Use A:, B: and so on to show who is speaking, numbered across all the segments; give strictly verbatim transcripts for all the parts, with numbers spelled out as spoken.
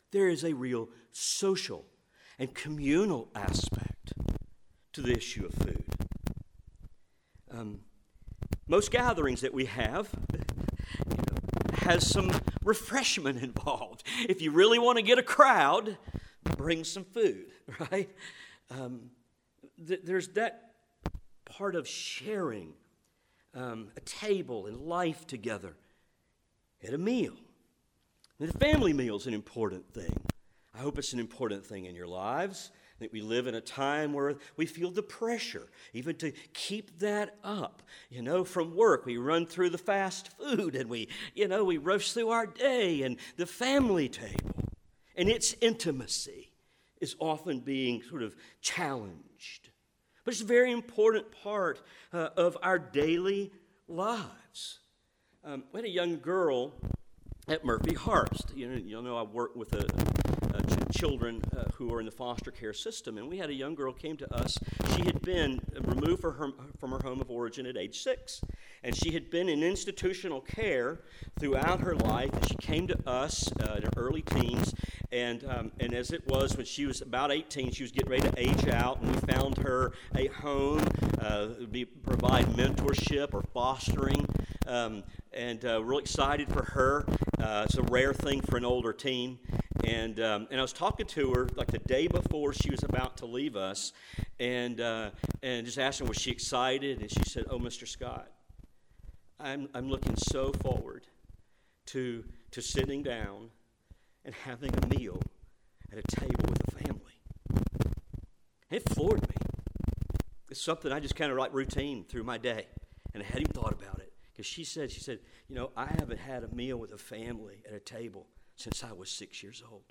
A: There is a real social and communal aspect to the issue of food. Um, most gatherings that we have you know, has some refreshment involved. If you really want to get a crowd, bring some food, right? Um, th- there's that part of sharing um, a table and life together at a meal. And the family meal is an important thing. I hope it's an important thing in your lives, that we live in a time where we feel the pressure even to keep that up. You know, from work, we run through the fast food and we, you know, we rush through our day, and the family table and its intimacy is often being sort of challenged. But it's a very important part uh, of our daily lives. Um, we had a young girl at Murphy Harpst. You know, you'll know I work with a, a ch- children uh, who are in the foster care system, and we had a young girl came to us. She had been removed from her, from her home of origin at age six, and she had been in institutional care throughout her life. And she came to us uh, in her early teens, and um, and as it was when she was about eighteen, she was getting ready to age out, and we found her a home, uh, be, provide mentorship or fostering. Um, and uh, real excited for her. Uh, it's a rare thing for an older teen. And um, and I was talking to her like the day before she was about to leave us, and uh, and just asking was she excited, and she said, "Oh, Mister Scott, I'm I'm looking so forward to to sitting down and having a meal at a table with a family." It floored me. It's something I just kind of like routine through my day, and I hadn't even thought about it. Because she said, she said, you know, I haven't had a meal with a family at a table since I was six years old.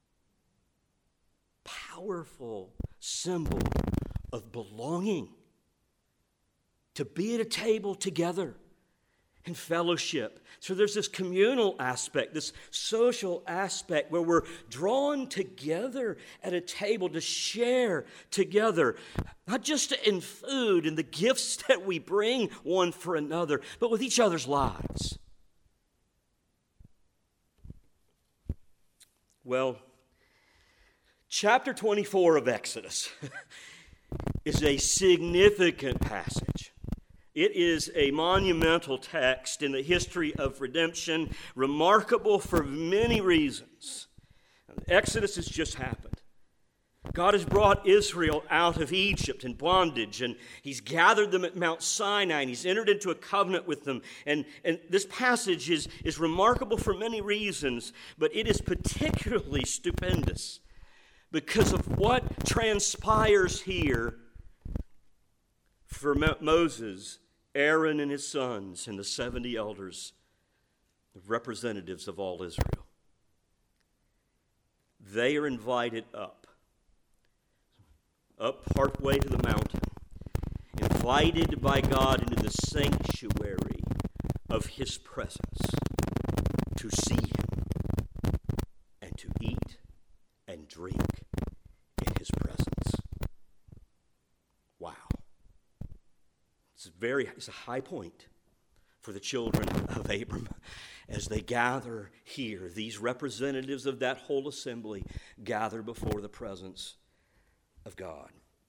A: Powerful symbol of belonging. To be at a table together in fellowship. So there's this communal aspect, this social aspect where we're drawn together at a table to share together. Not just in food and the gifts that we bring one for another, but with each other's lives. Well, chapter twenty-four of Exodus is a significant passage. It is a monumental text in the history of redemption, remarkable for many reasons. Exodus has just happened. God has brought Israel out of Egypt in bondage, and he's gathered them at Mount Sinai, and he's entered into a covenant with them. And, and this passage is, is remarkable for many reasons, but it is particularly stupendous because of what transpires here for Mo- Moses, Aaron and his sons, and the seventy elders, the representatives of all Israel. They are invited up. Up partway to the mountain, invited by God into the sanctuary of his presence to see him and to eat and drink in his presence. Wow. It's a very, it's a high point for the children of Abram as they gather here. These representatives of that whole assembly gather before the presence of God.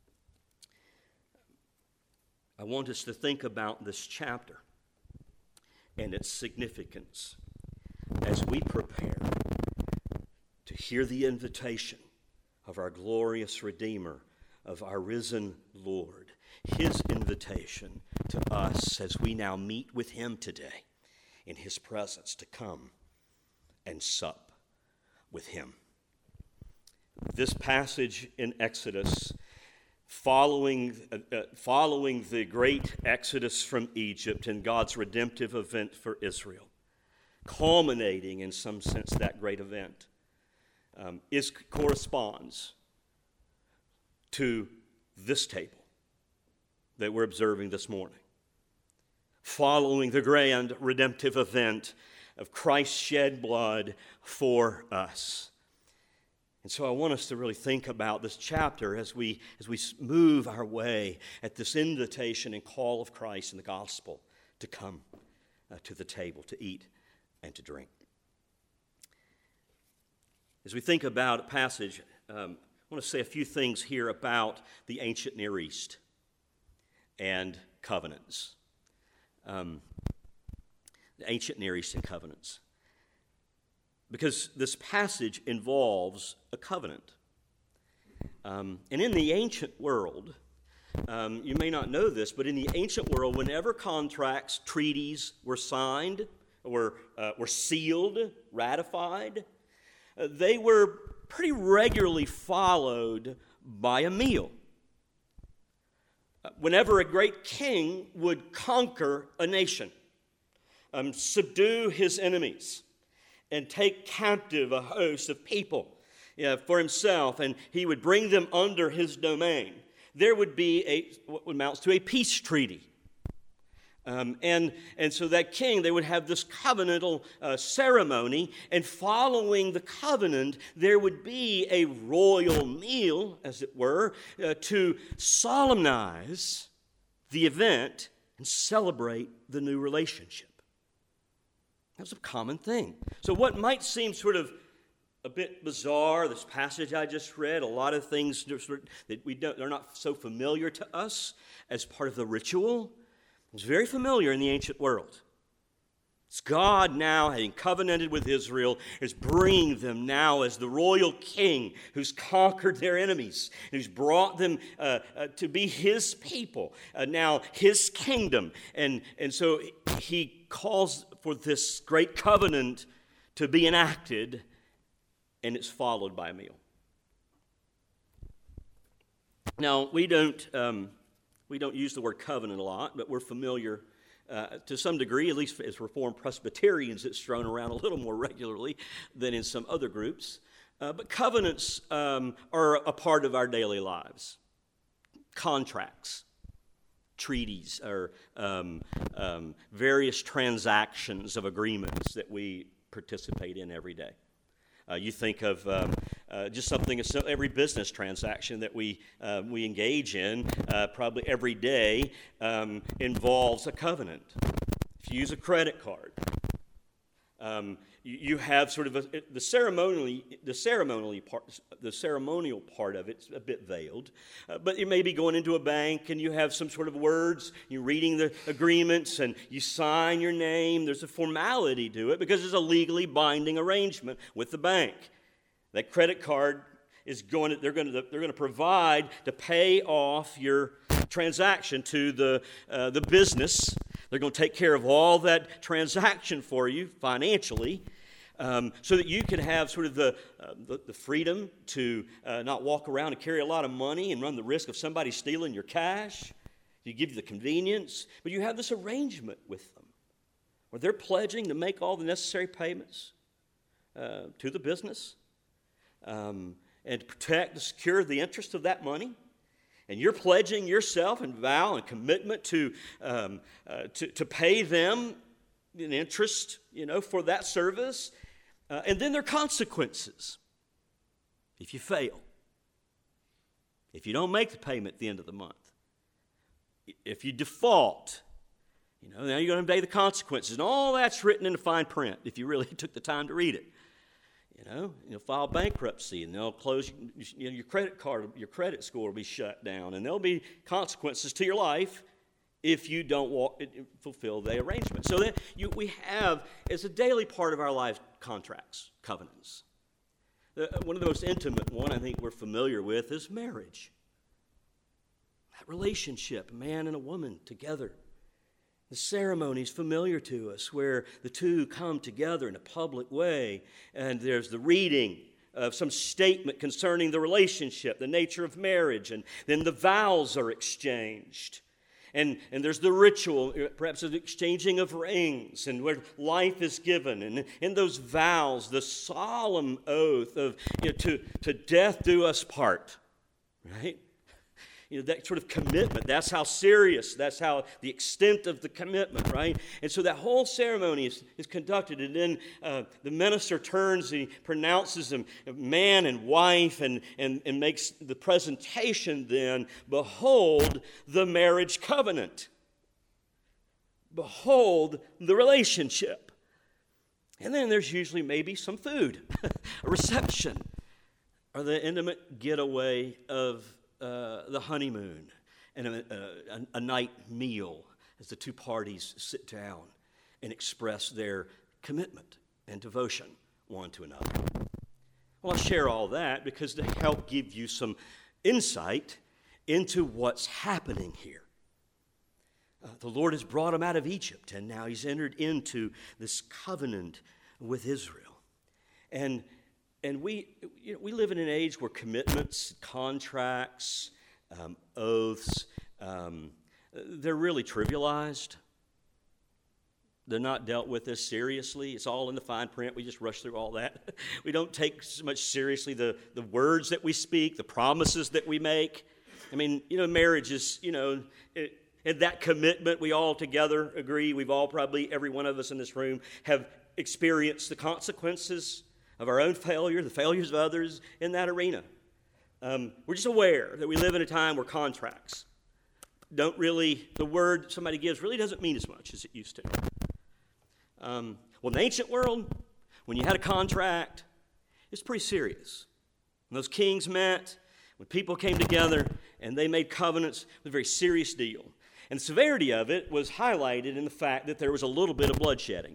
A: I want us to think about this chapter and its significance as we prepare to hear the invitation of our glorious Redeemer, of our risen Lord, his invitation to us as we now meet with him today in his presence to come and sup with him. This passage in Exodus, following, uh, uh, following the great Exodus from Egypt and God's redemptive event for Israel, culminating in some sense that great event, um, is corresponds to this table that we're observing this morning. Following the grand redemptive event of Christ's shed blood for us. And so I want us to really think about this chapter as we as we move our way at this invitation and call of Christ in the gospel to come uh, to the table, to eat and to drink. As we think about a passage, um, I want to say a few things here about the ancient Near East and covenants. Um, the ancient Near East and covenants. Because this passage involves a covenant. Um, and in the ancient world, um, you may not know this, but in the ancient world, whenever contracts, treaties were signed, were, uh, were sealed, ratified, uh, they were pretty regularly followed by a meal. Uh, whenever a great king would conquer a nation, um, subdue his enemies, and take captive a host of people uh, for himself, and he would bring them under his domain, there would be a what amounts to a peace treaty. Um, and, and so that king, they would have this covenantal uh, ceremony, and following the covenant, there would be a royal meal, as it were, uh, to solemnize the event and celebrate the new relationship. That's a common thing. So what might seem sort of a bit bizarre, this passage I just read, a lot of things that we don't, they're not so familiar to us as part of the ritual. It's very familiar in the ancient world. It's God now, having covenanted with Israel, is bringing them now as the royal king who's conquered their enemies, who's brought them uh, uh, to be his people, uh, now his kingdom. And, and so he calls for this great covenant to be enacted, and it's followed by a meal. Now, we don't... Um, We don't use the word covenant a lot, but we're familiar uh, to some degree, at least as Reformed Presbyterians, it's thrown around a little more regularly than in some other groups. Uh, but covenants um, are a part of our daily lives. Contracts, treaties, or um, um, various transactions of agreements that we participate in every day. Uh, you think of um, uh, just something, every business transaction that we uh, we engage in, uh, probably every day, um, involves a covenant. If you use a credit card, um, you, you have sort of a, the ceremonially the ceremonially part the ceremonial part of it's a bit veiled, uh, but you may be going into a bank and you have some sort of words. You're reading the agreements and you sign your name. There's a formality to it because it's a legally binding arrangement with the bank. That credit card is going to, they're going to, they're going to provide to pay off your transaction to the, uh, the business. They're going to take care of all that transaction for you financially, um, so that you can have sort of the, uh, the, the freedom to uh, not walk around and carry a lot of money and run the risk of somebody stealing your cash. You give you the convenience, but you have this arrangement with them where they're pledging to make all the necessary payments uh, to the business. Um, and to protect, to secure the interest of that money. And you're pledging yourself and vow and commitment to, um, uh, to, to pay them an interest, you know, for that service. Uh, and then there are consequences if you fail. If you don't make the payment at the end of the month. If you default, you know, now you're going to pay the consequences. And all that's written in the fine print if you really took the time to read it. You know, you'll file bankruptcy, and they'll close you know, your credit card, your credit score will be shut down, and there'll be consequences to your life if you don't walk, fulfill the arrangement. So that you, we have, as a daily part of our lives, contracts, covenants. The, one of the most intimate one I think we're familiar with is marriage. That relationship, a man and a woman together. The ceremony is familiar to us where the two come together in a public way, and there's the reading of some statement concerning the relationship, the nature of marriage, and then the vows are exchanged. And, and there's the ritual, perhaps of the exchanging of rings, and where life is given. And in those vows, the solemn oath of, you know, to, to death do us part, right? You know, that sort of commitment, that's how serious, that's how the extent of the commitment, right? And so that whole ceremony is, is conducted, and then uh, the minister turns and he pronounces them man and wife and, and, and makes the presentation then, behold the marriage covenant. Behold the relationship. And then there's usually maybe some food, a reception, or the intimate getaway of uh, the honeymoon and a, a, a night meal as the two parties sit down and express their commitment and devotion one to another. Well, I share all that because to help give you some insight into what's happening here. Uh, the Lord has brought him out of Egypt, and now he's entered into this covenant with Israel. And and we you know, we live in an age where commitments, contracts, um, oaths, um, they're really trivialized. They're not dealt with as seriously. It's all in the fine print. We just rush through all that. We don't take so much seriously the, the words that we speak, the promises that we make. I mean, you know, marriage is, you know, it, and that commitment, we all together agree, we've all probably, every one of us in this room, have experienced the consequences of our own failure, the failures of others in that arena. Um, we're just aware that we live in a time where contracts don't really, the word somebody gives really doesn't mean as much as it used to. Um, well, in the ancient world, when you had a contract, it's pretty serious. When those kings met, when people came together and they made covenants, it was a very serious deal. And the severity of it was highlighted in the fact that there was a little bit of bloodshedding.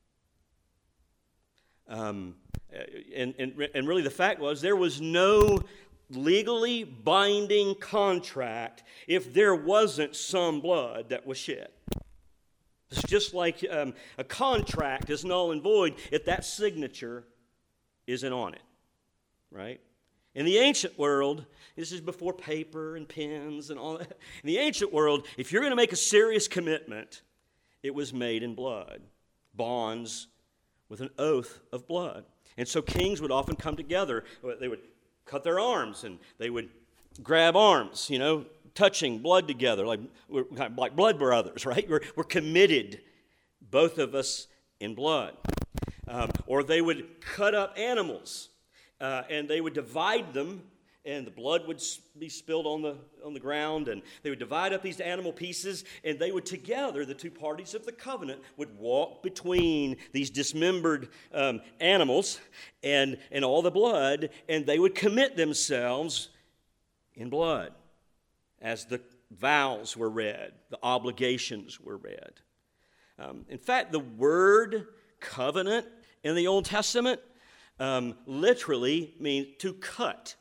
A: Um, and, and, and really the fact was there was no legally binding contract if there wasn't some blood that was shed. It's just like um, a contract is null and void if that signature isn't on it, right? In the ancient world, this is before paper and pens and all that. In the ancient world, if you're going to make a serious commitment, it was made in blood, bonds with an oath of blood. And so kings would often come together. They would cut their arms and they would grab arms, you know, touching blood together, like we're like blood brothers, right? We're, we're committed, both of us, in blood. Um, or they would cut up animals, uh, and they would divide them, and the blood would be spilled on the on the ground, and they would divide up these animal pieces, and they would together, the two parties of the covenant, would walk between these dismembered um, animals and, and all the blood, and they would commit themselves in blood. As the vows were read, the obligations were read. Um, in fact, the word covenant in the Old Testament um, literally means to cut.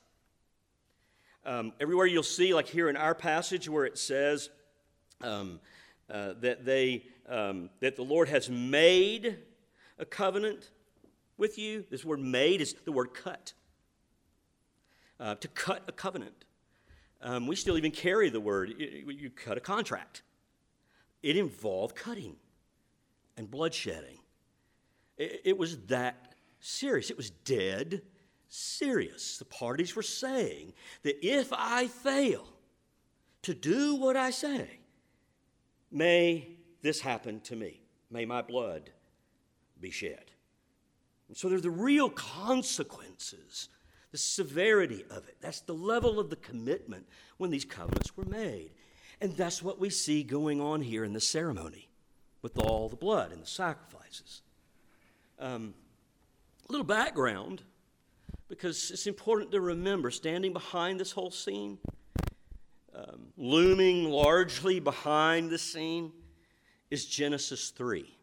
A: Um, everywhere you'll see, like here in our passage where it says um, uh, that they um, that the Lord has made a covenant with you, this word made is the word cut. Uh, to cut a covenant. Um, we still even carry the word, you, you cut a contract. It involved cutting and bloodshedding. It, it was that serious. It was dead serious. The parties were saying that if I fail to do what I say, may this happen to me. May my blood be shed. And so there's the real consequences, the severity of it. That's the level of the commitment when these covenants were made. And that's what we see going on here in the ceremony with all the blood and the sacrifices. Um, a little background, because it's important to remember, standing behind this whole scene, um, looming largely behind the scene, is Genesis three.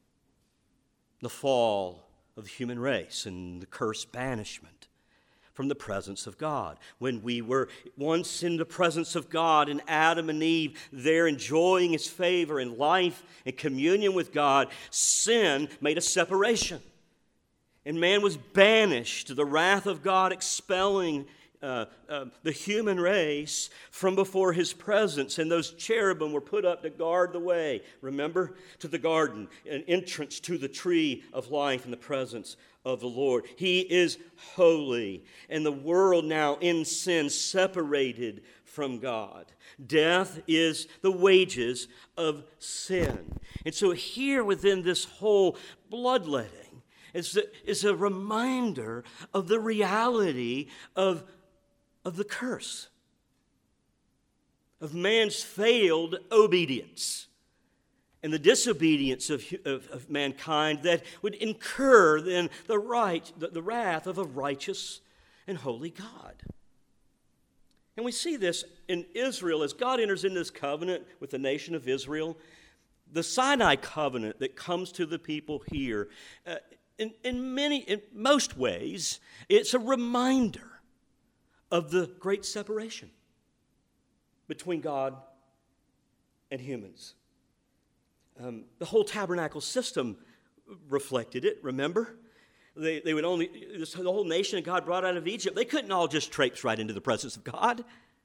A: The fall of the human race and the cursed banishment from the presence of God. When we were once in the presence of God and Adam and Eve there enjoying his favor and life and communion with God, sin made a separation. And man was banished to the wrath of God, expelling uh, uh, the human race from before his presence. And those cherubim were put up to guard the way, remember, to the garden, an entrance to the tree of life in the presence of the Lord. He is holy, and the world now in sin separated from God. Death is the wages of sin. And so here within this whole bloodletting is a, is a reminder of the reality of, of the curse, of man's failed obedience. and the disobedience of, of, of mankind that would incur then the right, the, the wrath of a righteous and holy God. And we see this in Israel as God enters into this covenant with the nation of Israel. The Sinai covenant that comes to the people here, uh, in, in many, in most ways, it's a reminder of the great separation between God and humans. Um, the whole tabernacle system reflected it, remember? They, they would only, this, the whole nation that God brought out of Egypt, they couldn't all just traipse right into the presence of God.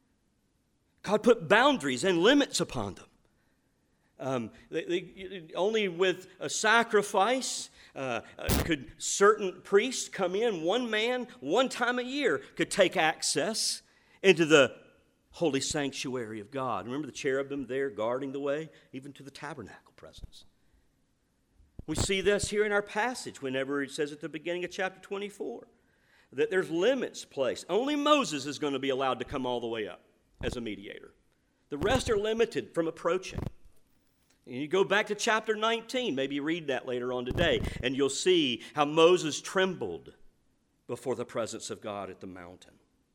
A: God put boundaries and limits upon them. Um, they, they, only with a sacrifice uh, uh, could certain priests come in. One man, one time a year, could take access into the holy sanctuary of God. Remember the cherubim there guarding the way, even to the tabernacle presence. We see this here in our passage whenever it says at the beginning of chapter twenty-four that there's limits placed. Only Moses is going to be allowed to come all the way up as a mediator. The rest are limited from approaching. And you go back to chapter nineteen, maybe read that later on today, and you'll see how Moses trembled before the presence of God at the mountain.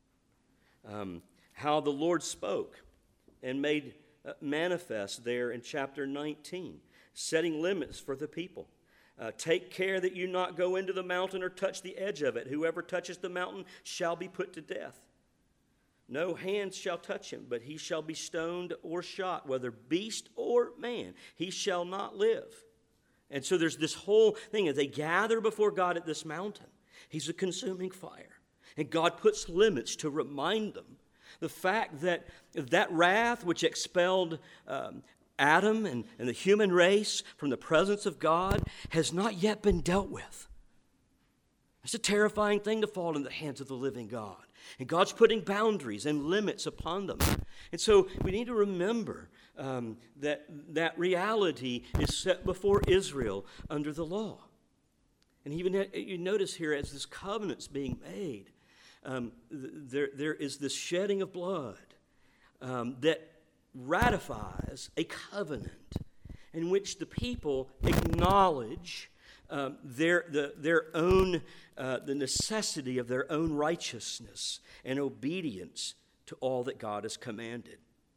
A: Um, how the Lord spoke and made uh, manifest there in chapter nineteen. Setting limits for the people. Uh, Take care that you not go into the mountain or touch the edge of it. Whoever touches the mountain shall be put to death. No hands shall touch him, but he shall be stoned or shot, whether beast or man. He shall not live. And so there's this whole thing as they gather before God at this mountain. He's a consuming fire. And God puts limits to remind them the fact that that wrath which expelled um, Adam and, and the human race from the presence of God has not yet been dealt with. It's a terrifying thing to fall in the hands of the living God. And God's putting boundaries and limits upon them. And so we need to remember um, that that reality is set before Israel under the law. And even you notice here as this covenant's being made, um, there, there is this shedding of blood um, that ratifies a covenant in which the people acknowledge um, their the, their own uh, the necessity of their own righteousness and obedience to all that God has commanded.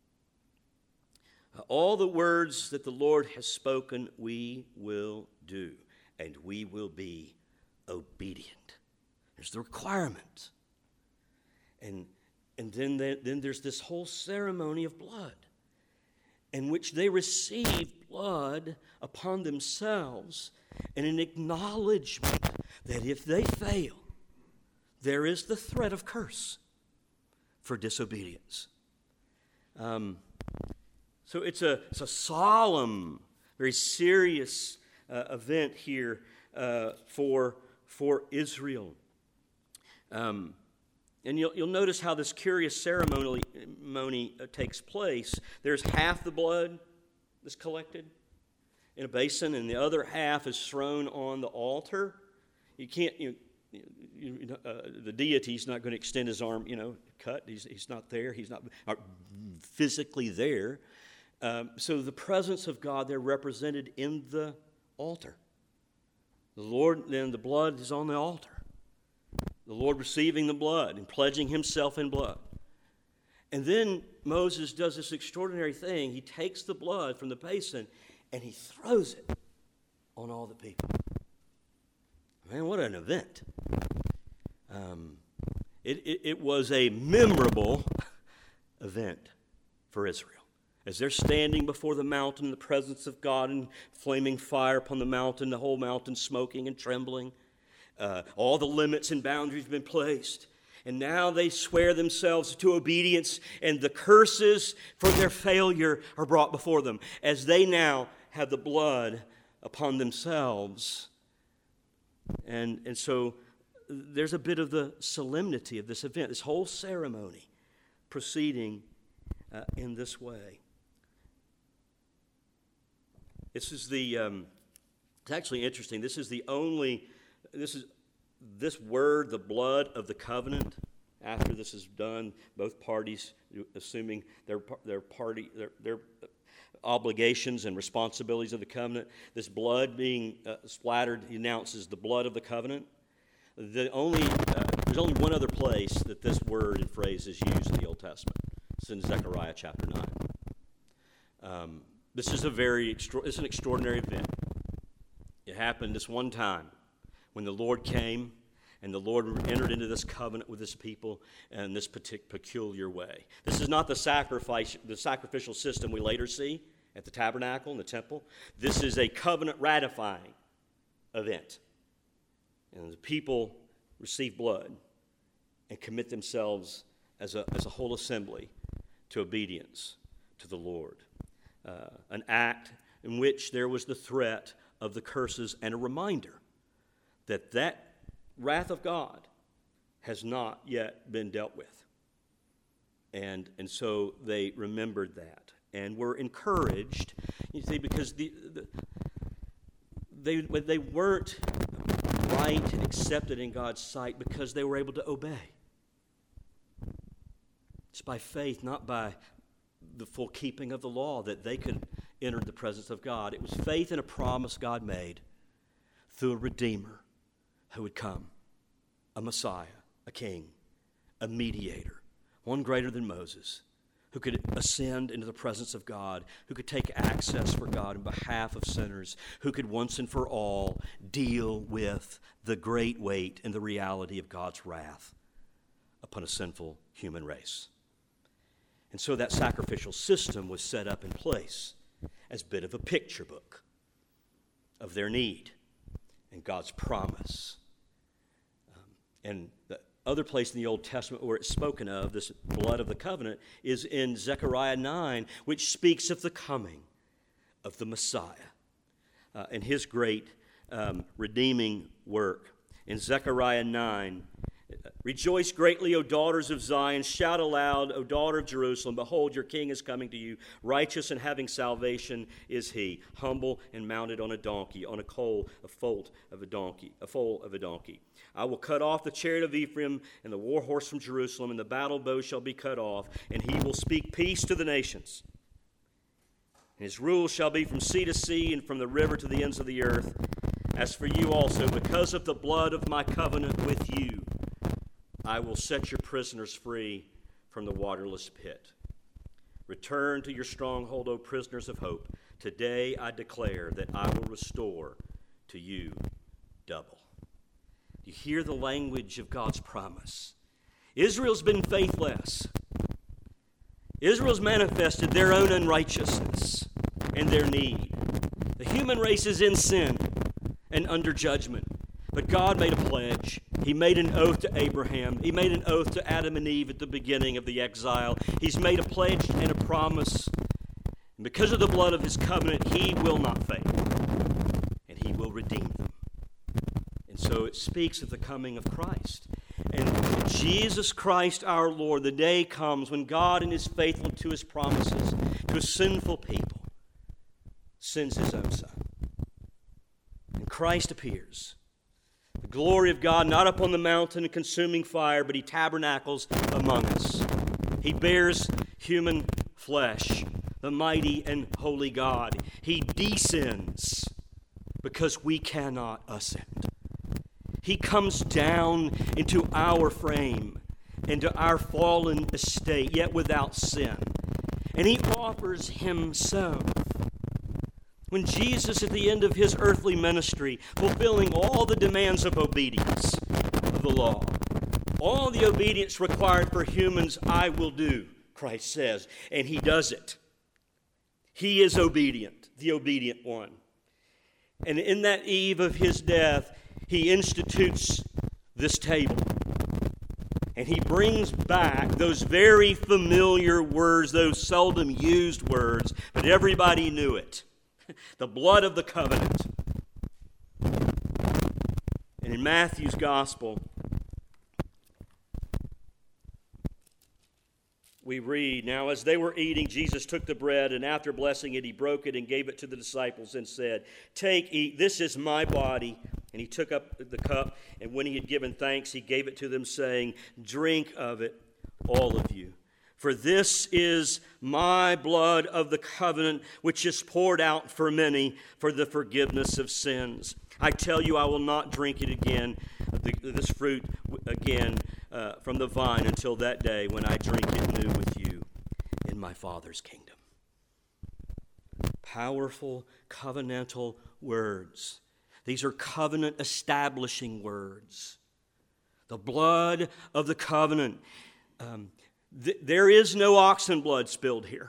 A: Uh, all the words that the Lord has spoken, we will do, and we will be obedient. There's the requirement, and and then the, then there's this whole ceremony of blood, in which they receive blood upon themselves and an acknowledgement that if they fail, there is the threat of curse for disobedience. Um, so it's a, it's a solemn, very serious uh, event here uh, for, for Israel. Um, And you'll, you'll notice how this curious ceremony, ceremony uh, takes place. There's half the blood that's collected in a basin, and the other half is thrown on the altar. You can't, you, you, you uh, the deity's not going to extend his arm, you know, cut. He's, he's not there. He's not physically there. Um, so the presence of God, they're represented in the altar. The Lord, then the blood is on the altar. The Lord receiving the blood and pledging himself in blood. And then Moses does this extraordinary thing. He takes the blood from the basin and he throws it on all the people. Man, what an event. Um, it, it, it was a memorable event for Israel. As they're standing before the mountain, the presence of God and flaming fire upon the mountain, the whole mountain smoking and trembling. Uh, all the limits and boundaries have been placed. And now they swear themselves to obedience, and the curses for their failure are brought before them as they now have the blood upon themselves. And, and so there's a bit of the solemnity of this event, this whole ceremony proceeding uh, in this way. This is the, um, it's actually interesting. This is the only, this is, this word, the blood of the covenant, after this is done, both parties, assuming their their party, their, their obligations and responsibilities of the covenant. This blood being uh, splattered, he announces the blood of the covenant. The only uh, there's only one other place that this word and phrase is used in the Old Testament. It's in Zechariah chapter nine. Um, this is a very extra- it's an extraordinary event. It happened this one time when the Lord came and the Lord entered into this covenant with his people in this partic- peculiar way. This is not the sacrifice, the sacrificial system we later see at the tabernacle and the temple. This is a covenant ratifying event. And the people receive blood and commit themselves as a, as a whole assembly to obedience to the Lord. Uh, an act in which there was the threat of the curses and a reminder that that wrath of God has not yet been dealt with. And, and so they remembered that and were encouraged, you see, because the, the, they, they weren't right and accepted in God's sight because they were able to obey. It's by faith, not by the full keeping of the law, that they could enter the presence of God. It was faith in a promise God made through a Redeemer who would come, a Messiah, a King, a mediator, one greater than Moses, who could ascend into the presence of God, who could take access for God in behalf of sinners, who could once and for all deal with the great weight and the reality of God's wrath upon a sinful human race. And so that sacrificial system was set up in place as a bit of a picture book of their need and God's promise. Um, and the other place in the Old Testament where it's spoken of, this blood of the covenant, is in Zechariah nine, which speaks of the coming of the Messiah uh, and his great um, redeeming work. In Zechariah nine, rejoice greatly, O daughters of Zion. Shout aloud, O daughter of Jerusalem. Behold, your king is coming to you. Righteous and having salvation is he. Humble and mounted on a donkey, on a colt, a foal of a donkey, a foal of a donkey. I will cut off the chariot of Ephraim and the war horse from Jerusalem, and the battle bow shall be cut off, and he will speak peace to the nations. And his rule shall be from sea to sea and from the river to the ends of the earth. As for you also, because of the blood of my covenant with you, I will set your prisoners free from the waterless pit. Return to your stronghold, O prisoners of hope. Today I declare that I will restore to you double. You hear the language of God's promise. Israel's been faithless. Israel's manifested their own unrighteousness and their need. The human race is in sin and under judgment. But God made a pledge. He made an oath to Abraham. He made an oath to Adam and Eve at the beginning of the exile. He's made a pledge and a promise. And because of the blood of his covenant, he will not fail. And he will redeem them. And so it speaks of the coming of Christ. And Jesus Christ our Lord, the day comes when God, in his faithfulness to his promises to a sinful people, sends his own Son. And Christ appears. The glory of God, not upon the mountain in consuming fire, but he tabernacles among us. He bears human flesh, the mighty and holy God. He descends because we cannot ascend. He comes down into our frame, into our fallen estate, yet without sin. And he offers himself. When Jesus, at the end of his earthly ministry, fulfilling all the demands of obedience of the law, all the obedience required for humans, I will do, Christ says, and he does it. He is obedient, the obedient one. And in that eve of his death, he institutes this table. And he brings back those very familiar words, those seldom used words, but everybody knew it. The blood of the covenant. And in Matthew's gospel, we read, now as they were eating, Jesus took the bread, and after blessing it, he broke it and gave it to the disciples and said, take, eat, this is my body. And he took up the cup, and when he had given thanks, he gave it to them, saying, drink of it, all of you. For this is my blood of the covenant, which is poured out for many for the forgiveness of sins. I tell you, I will not drink it again, this fruit again uh, from the vine until that day when I drink it new with you in my Father's kingdom. Powerful covenantal words. These are covenant establishing words. The blood of the covenant. Um, th- there is no oxen blood spilled here.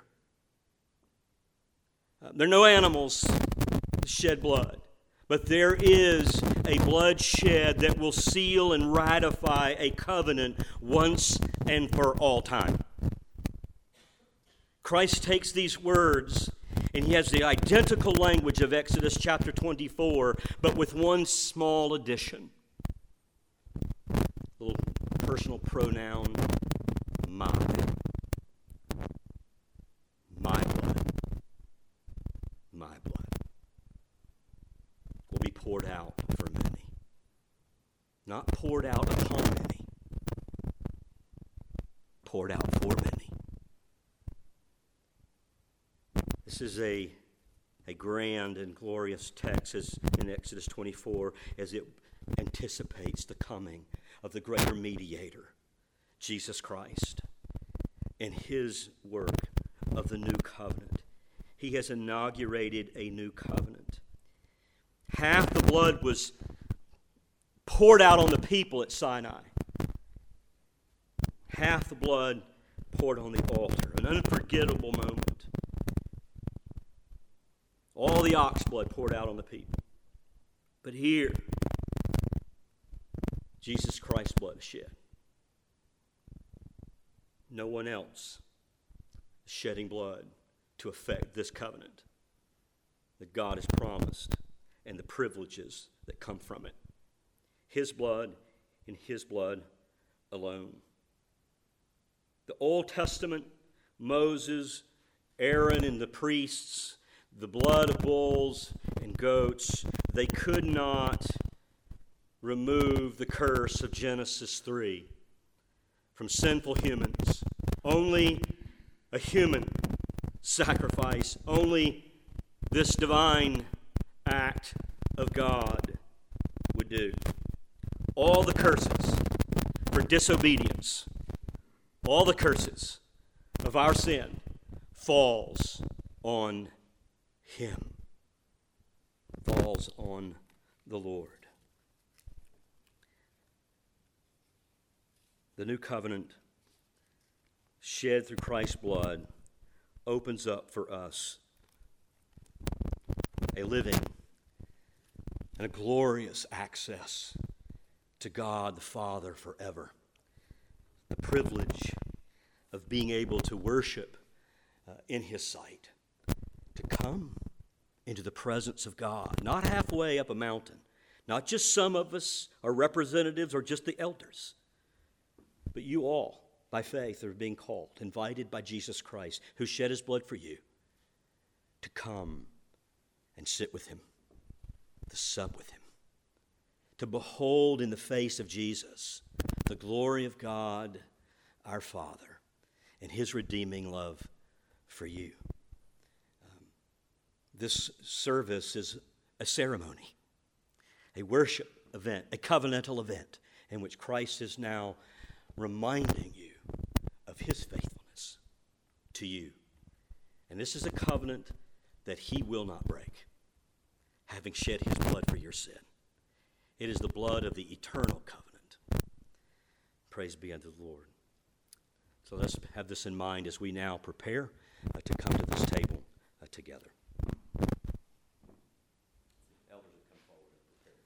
A: Uh, there are no animals that shed blood. But there is a blood shed that will seal and ratify a covenant once and for all time. Christ takes these words and he has the identical language of Exodus chapter twenty-four, but with one small addition. A little personal pronoun, my. My blood. My blood. Will be poured out for many. Not poured out upon many. Poured out for many. This is a, a grand and glorious text as in Exodus twenty-four as it anticipates the coming of the greater mediator, Jesus Christ, and his work of the new covenant. He has inaugurated a new covenant. Half the blood was poured out on the people at Sinai. Half the blood poured on the altar. An unforgettable moment. All the ox blood poured out on the people. But here, Jesus Christ's blood is shed. No one else is shedding blood to effect this covenant that God has promised and the privileges that come from it. His blood and his blood alone. The Old Testament, Moses, Aaron and the priests, the blood of bulls and goats, they could not remove the curse of Genesis three from sinful humans. Only a human sacrifice, only this divine act of God would do. All the curses for disobedience, all the curses of our sin falls on him, falls on the Lord. The new covenant shed through Christ's blood opens up for us a living and a glorious access to God the Father forever. The privilege of being able to worship uh, in his sight, to come into the presence of God, not halfway up a mountain, not just some of us are representatives or just the elders, but you all, by faith, are being called, invited by Jesus Christ, who shed his blood for you, to come and sit with him, to sup with him, to behold in the face of Jesus the glory of God, our Father, and his redeeming love for you. Um, this service is a ceremony, a worship event, a covenantal event in which Christ is now reminding you of his faithfulness to you. And this is a covenant that he will not break, having shed his blood for your sin. It is the blood of the eternal covenant. Praise be unto the Lord. So let's have this in mind as we now prepare uh, to come to this table uh, together. Elders will come forward and prepare.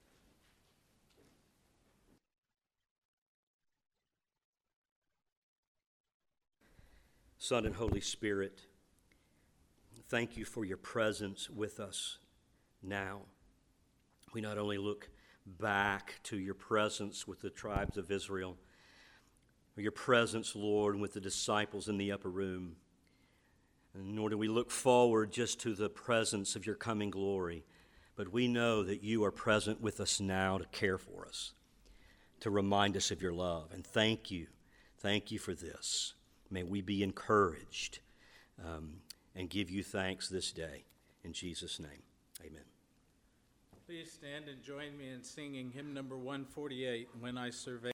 A: Son and Holy Spirit, thank you for your presence with us now. We not only look back to your presence with the tribes of Israel, or your presence, Lord, with the disciples in the upper room, and nor do we look forward just to the presence of your coming glory, but we know that you are present with us now to care for us, to remind us of your love. And thank you, thank you for this. May we be encouraged um, and give you thanks this day. In Jesus' name, amen.
B: Please stand and join me in singing hymn number one forty-eight, When I Survey.